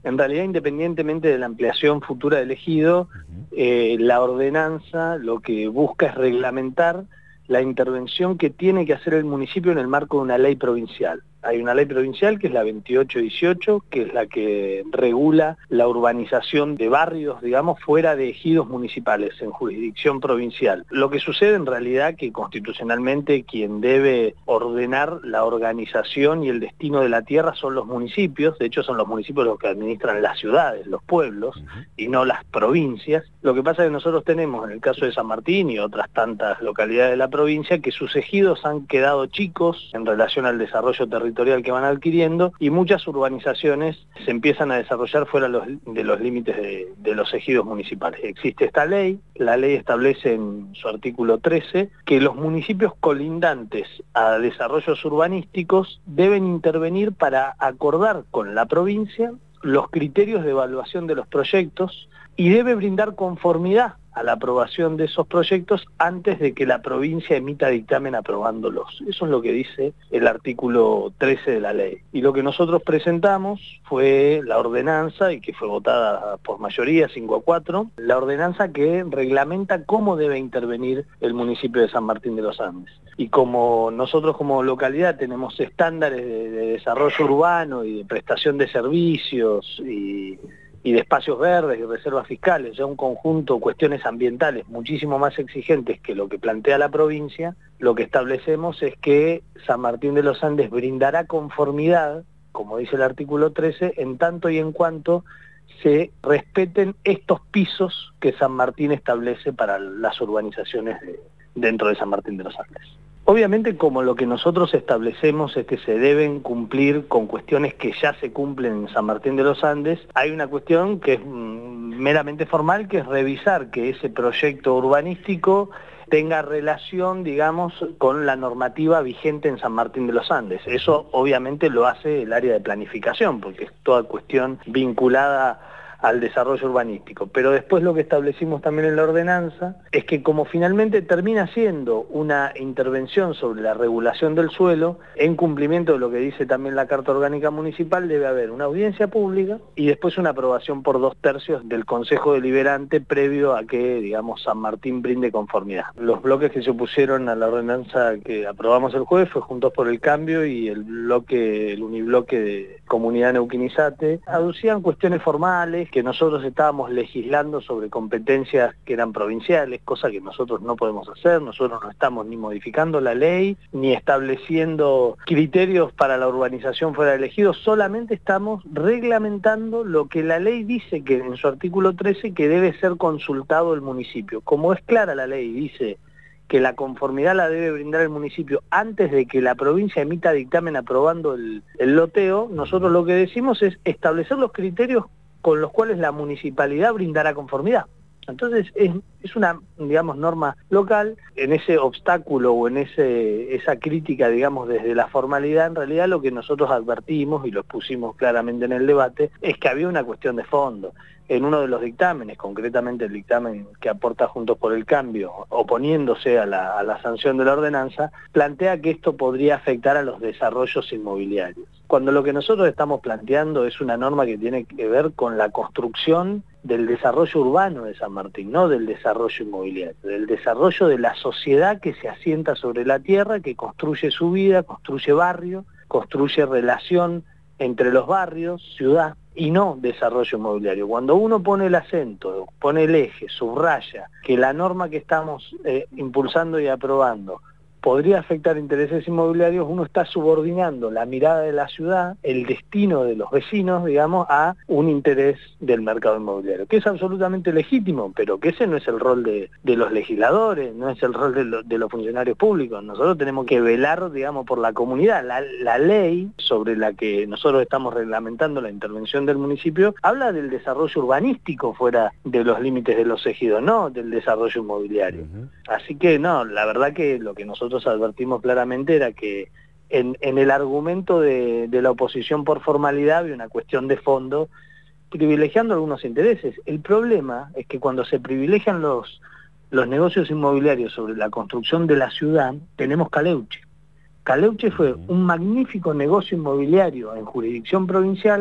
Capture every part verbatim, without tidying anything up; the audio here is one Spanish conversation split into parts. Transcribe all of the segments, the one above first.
En realidad, independientemente de la ampliación futura del ejido, eh, la ordenanza lo que busca es reglamentar la intervención que tiene que hacer el municipio en el marco de una ley provincial. Hay una ley provincial que es la veintiocho dieciocho, que es la que regula la urbanización de barrios, digamos, fuera de ejidos municipales, en jurisdicción provincial. Lo que sucede en realidad que constitucionalmente quien debe ordenar la organización y el destino de la tierra son los municipios. De hecho, son los municipios los que administran las ciudades, los pueblos, uh-huh. y no las provincias. Lo que pasa es que nosotros tenemos, en el caso de San Martín y otras tantas localidades de la provincia, que sus ejidos han quedado chicos en relación al desarrollo territorial que van adquiriendo, y muchas urbanizaciones se empiezan a desarrollar fuera los, de los límites de, de los ejidos municipales. Existe esta ley, la ley establece en su artículo trece que los municipios colindantes a desarrollos urbanísticos deben intervenir para acordar con la provincia los criterios de evaluación de los proyectos y debe brindar conformidad a la aprobación de esos proyectos antes de que la provincia emita dictamen aprobándolos. Eso es lo que dice el artículo trece de la ley. Y lo que nosotros presentamos fue la ordenanza, y que fue votada por mayoría, cinco a cuatro, la ordenanza que reglamenta cómo debe intervenir el municipio de San Martín de los Andes. Y como nosotros como localidad tenemos estándares de, de desarrollo urbano y de prestación de servicios y... y de espacios verdes y reservas fiscales, ya un conjunto, cuestiones ambientales muchísimo más exigentes que lo que plantea la provincia, lo que establecemos es que San Martín de los Andes brindará conformidad, como dice el artículo trece, en tanto y en cuanto se respeten estos pisos que San Martín establece para las urbanizaciones de, dentro de San Martín de los Andes. Obviamente, como lo que nosotros establecemos es que se deben cumplir con cuestiones que ya se cumplen en San Martín de los Andes, hay una cuestión que es meramente formal, que es revisar que ese proyecto urbanístico tenga relación, digamos, con la normativa vigente en San Martín de los Andes. Eso obviamente lo hace el área de planificación, porque es toda cuestión vinculada al desarrollo urbanístico. Pero después lo que establecimos también en la ordenanza es que como finalmente termina siendo una intervención sobre la regulación del suelo, en cumplimiento de lo que dice también la Carta Orgánica Municipal, debe haber una audiencia pública y después una aprobación por dos tercios del Consejo Deliberante previo a que, digamos, San Martín brinde conformidad. Los bloques que se opusieron a la ordenanza que aprobamos el jueves fue Juntos por el Cambio y el bloque, el unibloque de Comunidad Neuquén Izate, aducían cuestiones formales, que nosotros estábamos legislando sobre competencias que eran provinciales, cosa que nosotros no podemos hacer. Nosotros no estamos ni modificando la ley, ni estableciendo criterios para la urbanización fuera del ejido, solamente estamos reglamentando lo que la ley dice que en su artículo trece que debe ser consultado el municipio. Como es clara la ley, dice que la conformidad la debe brindar el municipio antes de que la provincia emita dictamen aprobando el, el loteo, nosotros lo que decimos es establecer los criterios con los cuales la municipalidad brindará conformidad. Entonces es, es una, digamos, norma local. En ese obstáculo o en ese, esa crítica, digamos, desde la formalidad, en realidad lo que nosotros advertimos y lo expusimos claramente en el debate es que había una cuestión de fondo. En uno de los dictámenes, concretamente el dictamen que aporta Juntos por el Cambio, oponiéndose a la, a la sanción de la ordenanza, plantea que esto podría afectar a los desarrollos inmobiliarios. Cuando lo que nosotros estamos planteando es una norma que tiene que ver con la construcción del desarrollo urbano de San Martín, no del desarrollo inmobiliario, del desarrollo de la sociedad que se asienta sobre la tierra, que construye su vida, construye barrio, construye relación entre los barrios, ciudad, y no desarrollo inmobiliario. Cuando uno pone el acento, pone el eje, subraya que la norma que estamos eh, impulsando y aprobando podría afectar intereses inmobiliarios, uno está subordinando la mirada de la ciudad, el destino de los vecinos, digamos, a un interés del mercado inmobiliario, que es absolutamente legítimo, pero que ese no es el rol de, de los legisladores, no es el rol de, lo, de los funcionarios públicos. Nosotros tenemos que velar, digamos, por la comunidad. La, la ley sobre la que nosotros estamos reglamentando la intervención del municipio habla del desarrollo urbanístico fuera de los límites de los ejidos, no del desarrollo inmobiliario. Uh-huh. Así que no, la verdad que lo que nosotros advertimos claramente era que en, en el argumento de, de la oposición por formalidad había una cuestión de fondo privilegiando algunos intereses. El problema es que cuando se privilegian los, los negocios inmobiliarios sobre la construcción de la ciudad, tenemos Caleuche. Caleuche fue un magnífico negocio inmobiliario en jurisdicción provincial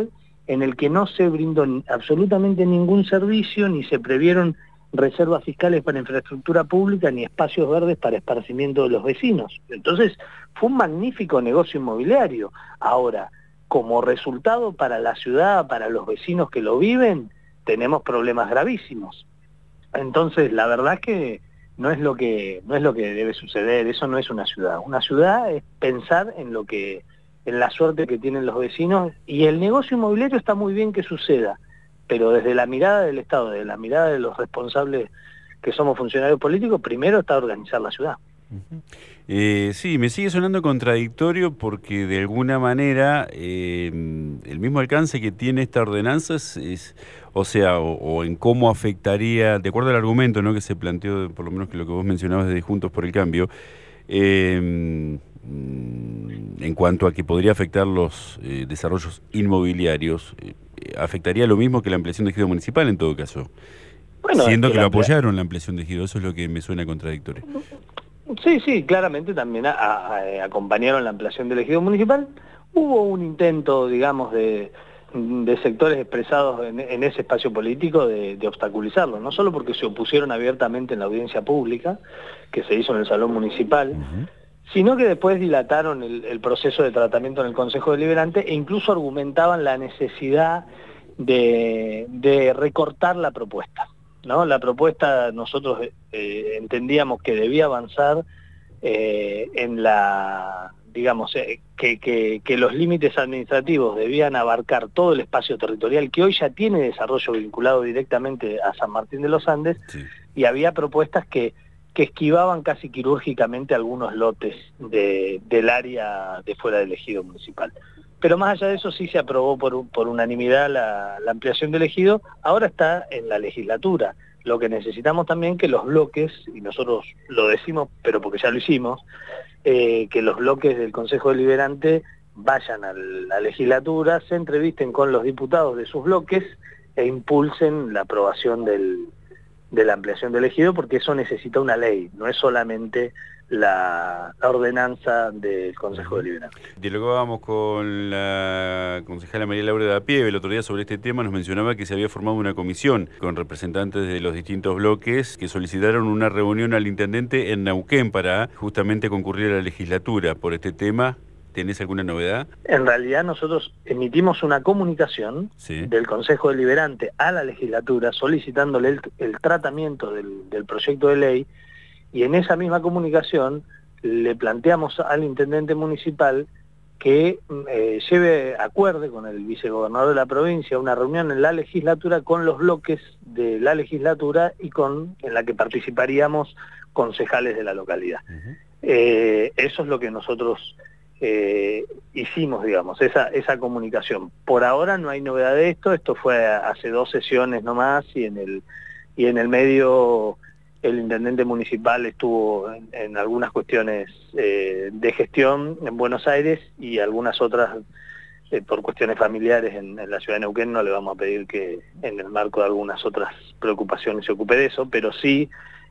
en el que no se brindó absolutamente ningún servicio, ni se previeron reservas fiscales para infraestructura pública, ni espacios verdes para esparcimiento de los vecinos. Entonces, fue un magnífico negocio inmobiliario. Ahora, como resultado para la ciudad, para los vecinos que lo viven, tenemos problemas gravísimos. Entonces, la verdad es que no es lo que, no es lo que debe suceder, eso no es una ciudad. Una ciudad es pensar en lo que, en la suerte que tienen los vecinos, y el negocio inmobiliario está muy bien que suceda, pero desde la mirada del Estado, desde la mirada de los responsables que somos funcionarios políticos, primero está organizar la ciudad. Uh-huh. eh, sí, me sigue sonando contradictorio porque de alguna manera eh, el mismo alcance que tiene esta ordenanza es, es o sea, o, o en cómo afectaría, de acuerdo al argumento, ¿no?, que se planteó, por lo menos que lo que vos mencionabas de Juntos por el Cambio, eh, en cuanto a que podría afectar los eh, desarrollos inmobiliarios, eh, afectaría lo mismo que la ampliación de ejido municipal en todo caso. Bueno, siendo es que, que lo apoyaron la ampliación de ejido, eso es lo que me suena contradictorio. Sí, sí, claramente también a, a, a, acompañaron la ampliación del ejido municipal. Hubo un intento, digamos, de, de sectores expresados en, en ese espacio político de, de obstaculizarlo, no solo porque se opusieron abiertamente en la audiencia pública, que se hizo en el Salón Municipal, uh-huh, sino que después dilataron el, el proceso de tratamiento en el Consejo Deliberante e incluso argumentaban la necesidad de, de recortar la propuesta, ¿no? La propuesta nosotros eh, entendíamos que debía avanzar eh, en la, digamos, eh, que, que, que los límites administrativos debían abarcar todo el espacio territorial que hoy ya tiene desarrollo vinculado directamente a San Martín de los Andes, sí, y había propuestas que que esquivaban casi quirúrgicamente algunos lotes de, del área de fuera del ejido municipal. Pero más allá de eso sí se aprobó por, por unanimidad la, la ampliación del ejido, ahora está en la legislatura. Lo que necesitamos también que los bloques, y nosotros lo decimos, pero porque ya lo hicimos, eh, que los bloques del Consejo Deliberante vayan a la legislatura, se entrevisten con los diputados de sus bloques e impulsen la aprobación del de la ampliación del ejido, porque eso necesita una ley, no es solamente la, la ordenanza del Consejo Deliberante. Dialogábamos con la concejala María Laura de Apieve el otro día sobre este tema, nos mencionaba que se había formado una comisión con representantes de los distintos bloques que solicitaron una reunión al intendente en Neuquén para justamente concurrir a la legislatura por este tema. ¿Tenés alguna novedad? En realidad nosotros emitimos una comunicación, sí, del Consejo Deliberante a la legislatura solicitándole el, el tratamiento del, del proyecto de ley, y en esa misma comunicación le planteamos al intendente municipal que eh, lleve, acuerde con el vicegobernador de la provincia, una reunión en la legislatura con los bloques de la legislatura y con en la que participaríamos concejales de la localidad. Uh-huh. eh, eso es lo que nosotros Eh, hicimos, digamos, esa, esa comunicación. Por ahora no hay novedad de esto, esto fue hace dos sesiones nomás, y en el, y en el medio el intendente municipal estuvo en, en algunas cuestiones eh, de gestión en Buenos Aires, y algunas otras eh, por cuestiones familiares en, en la ciudad de Neuquén. No le vamos a pedir que en el marco de algunas otras preocupaciones se ocupe de eso, pero sí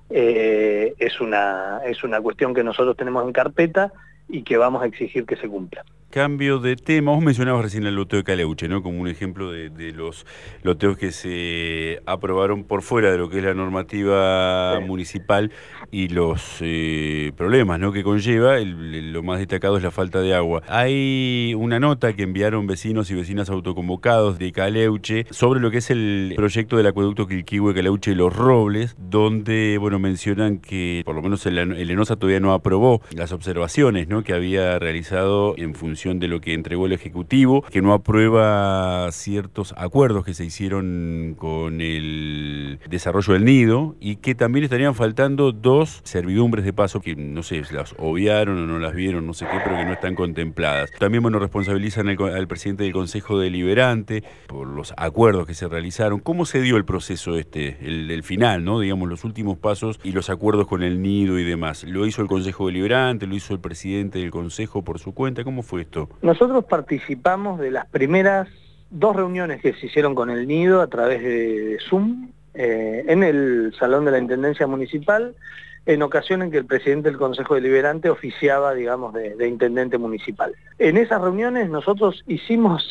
eh, es una, es una cuestión que nosotros tenemos en carpeta y que vamos a exigir que se cumpla. Cambio de tema, vos mencionabas recién el loteo de Caleuche, ¿no?, como un ejemplo de, de los loteos que se aprobaron por fuera de lo que es la normativa, sí, municipal, y los eh, problemas, ¿no?, que conlleva. El, el, lo más destacado es la falta de agua. Hay una nota que enviaron vecinos y vecinas autoconvocados de Caleuche sobre lo que es el proyecto del acueducto Quilquihue, Caleuche y Los Robles, donde, bueno, mencionan que por lo menos el, el ENOSA todavía no aprobó las observaciones, ¿no?, que había realizado en función de lo que entregó el Ejecutivo, que no aprueba ciertos acuerdos que se hicieron con el desarrollo del nido, y que también estarían faltando dos servidumbres de paso que, no sé, las obviaron o no las vieron, no sé qué, pero que no están contempladas. También, bueno, responsabilizan al, al presidente del Consejo Deliberante por los acuerdos que se realizaron. ¿Cómo se dio el proceso este, el, el final, ¿no?, digamos, los últimos pasos y los acuerdos con el nido y demás? ¿Lo hizo el Consejo Deliberante? ¿Lo hizo el presidente del Consejo por su cuenta? ¿Cómo fue esto? Nosotros participamos de las primeras dos reuniones que se hicieron con el nido a través de Zoom, eh, en el Salón de la Intendencia Municipal, en ocasión en que el presidente del Consejo Deliberante oficiaba, digamos, de, de intendente municipal. En esas reuniones nosotros hicimos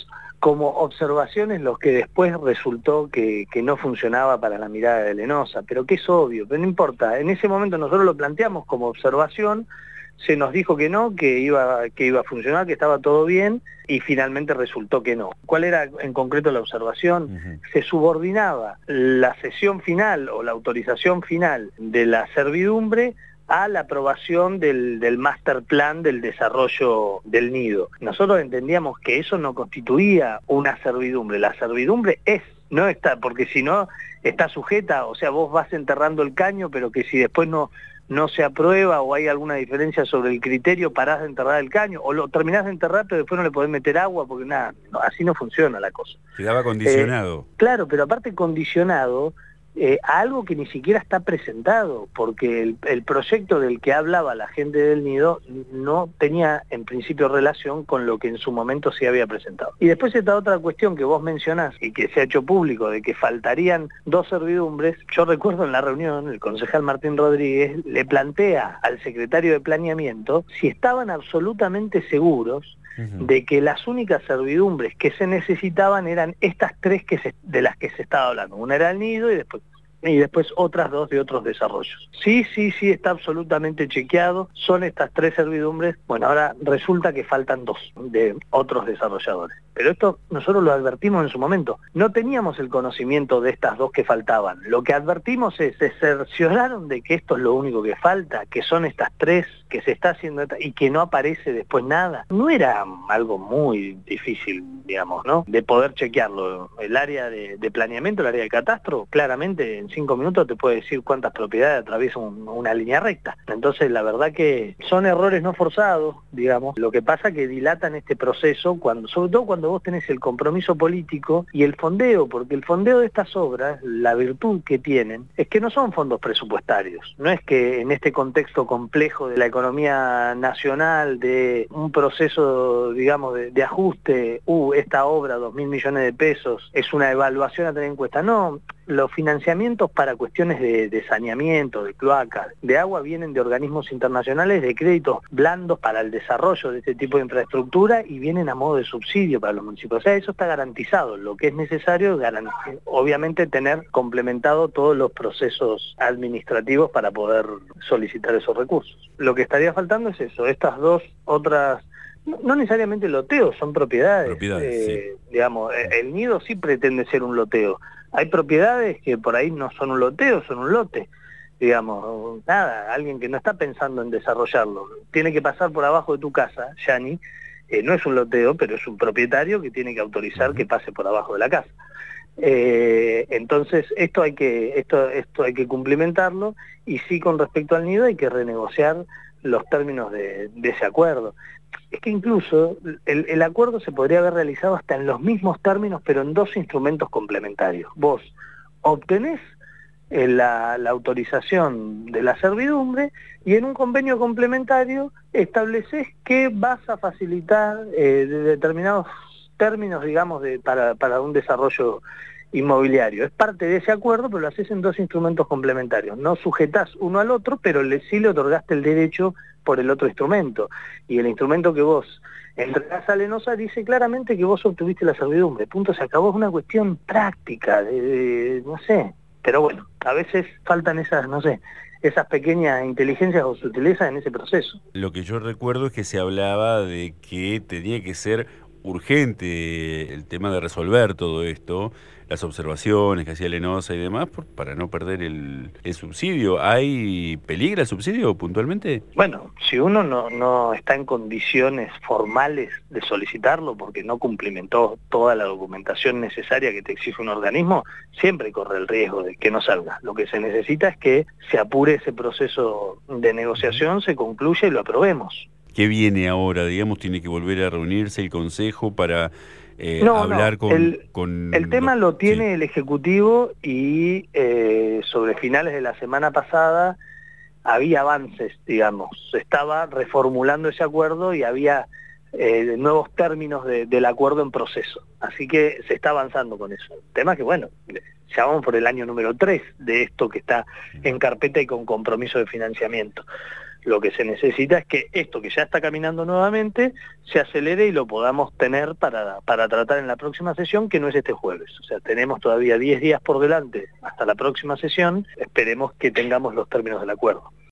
como observaciones lo que después resultó que, que no funcionaba para la mirada de Lenosa, pero que es obvio, pero no importa. En ese momento nosotros lo planteamos como observación, se nos dijo que no, que iba, que iba a funcionar, que estaba todo bien, y finalmente resultó que no. ¿Cuál era en concreto la observación? Uh-huh. Se subordinaba la cesión final o la autorización final de la servidumbre a la aprobación del, del master plan del desarrollo del nido. Nosotros entendíamos que eso no constituía una servidumbre, la servidumbre es, no está, porque si no está sujeta, o sea, vos vas enterrando el caño, pero que si después no, no se aprueba o hay alguna diferencia sobre el criterio, parás de enterrar el caño, o lo terminás de enterrar, pero después no le podés meter agua, porque nada, no, así no funciona la cosa. Quedaba condicionado. Eh, claro, pero aparte condicionado, Eh, a algo que ni siquiera está presentado, porque el, el proyecto del que hablaba la gente del nido no tenía en principio relación con lo que en su momento se había presentado. Y después esta otra cuestión que vos mencionás y que se ha hecho público, de que faltarían dos servidumbres. Yo recuerdo en la reunión, el concejal Martín Rodríguez le plantea al secretario de Planeamiento si estaban absolutamente seguros de que las únicas servidumbres que se necesitaban eran estas tres que se, de las que se estaba hablando. Una era el nido y después, y después otras dos de otros desarrollos. Sí, sí, sí, está absolutamente chequeado, son estas tres servidumbres. Bueno, ahora resulta que faltan dos de otros desarrolladores. Pero esto nosotros lo advertimos en su momento. No teníamos el conocimiento de estas dos que faltaban. Lo que advertimos es, se cercioraron de que esto es lo único que falta, que son estas tres, que se está haciendo y que no aparece después nada. No era algo muy difícil, digamos, ¿no?, de poder chequearlo. El área de, de planeamiento, el área de catastro, claramente en cinco minutos te puede decir cuántas propiedades atraviesa un, una línea recta. Entonces, la verdad que son errores no forzados, digamos. Lo que pasa que dilatan este proceso, cuando, sobre todo cuando vos tenés el compromiso político y el fondeo, porque el fondeo de estas obras, la virtud que tienen, es que no son fondos presupuestarios. No es que en este contexto complejo de la economía nacional, de un proceso, digamos, de, de ajuste, uh, esta obra, dos mil millones de pesos, es una evaluación a tener en cuenta. No, los financiamientos para cuestiones de, de saneamiento, de cloacas, de agua, vienen de organismos internacionales de créditos blandos para el desarrollo de este tipo de infraestructura y vienen a modo de subsidio para los municipios. O sea, eso está garantizado. Lo que es necesario es, obviamente, tener complementado todos los procesos administrativos para poder solicitar esos recursos. Lo que estaría faltando es eso, estas dos otras... No necesariamente loteos, son propiedades. Propiedades, eh, sí. Digamos, el nido sí pretende ser un loteo. Hay propiedades que por ahí no son un loteo, son un lote. Digamos, nada, alguien que no está pensando en desarrollarlo. Tiene que pasar por abajo de tu casa, Yani, eh, no es un loteo, pero es un propietario que tiene que autorizar uh-huh. que pase por abajo de la casa. Eh, entonces, esto hay que, esto, esto hay que cumplimentarlo, y sí, con respecto al nido hay que renegociar los términos de, de ese acuerdo. Es que incluso el, el acuerdo se podría haber realizado hasta en los mismos términos, pero en dos instrumentos complementarios. Vos obtenés eh, la, la autorización de la servidumbre y en un convenio complementario estableces que vas a facilitar eh, de determinados términos, digamos, de, para, para un desarrollo inmobiliario. Es parte de ese acuerdo, pero lo haces en dos instrumentos complementarios. No sujetás uno al otro, pero le, sí le otorgaste el derecho por el otro instrumento. Y el instrumento que vos entregás a Lenosa dice claramente que vos obtuviste la servidumbre. Punto, se acabó. Es una cuestión práctica, de, de, no sé. Pero bueno, a veces faltan esas, no sé, esas pequeñas inteligencias o sutilezas en ese proceso. Lo que yo recuerdo es que se hablaba de que tenía que ser urgente el tema de resolver todo esto, las observaciones que hacía Lenosa y demás, por, para no perder el, el subsidio. ¿Hay peligro el subsidio puntualmente? Bueno, si uno no, no está en condiciones formales de solicitarlo porque no cumplimentó toda la documentación necesaria que te exige un organismo, siempre corre el riesgo de que no salga. Lo que se necesita es que se apure ese proceso de negociación, se concluya y lo aprobemos. ¿Qué viene ahora? Digamos, tiene que volver a reunirse el Consejo para eh, no, hablar no. con, El, con... el tema lo tiene sí. el Ejecutivo y eh, sobre finales de la semana pasada había avances, digamos. Se estaba reformulando ese acuerdo y había eh, nuevos términos de, del acuerdo en proceso. Así que se está avanzando con eso. El tema es que, bueno, ya vamos por el año número tres de esto que está en carpeta y con compromiso de financiamiento. Lo que se necesita es que esto que ya está caminando nuevamente se acelere y lo podamos tener para, para tratar en la próxima sesión, que no es este jueves. O sea, tenemos todavía diez días por delante hasta la próxima sesión, esperemos que tengamos los términos del acuerdo.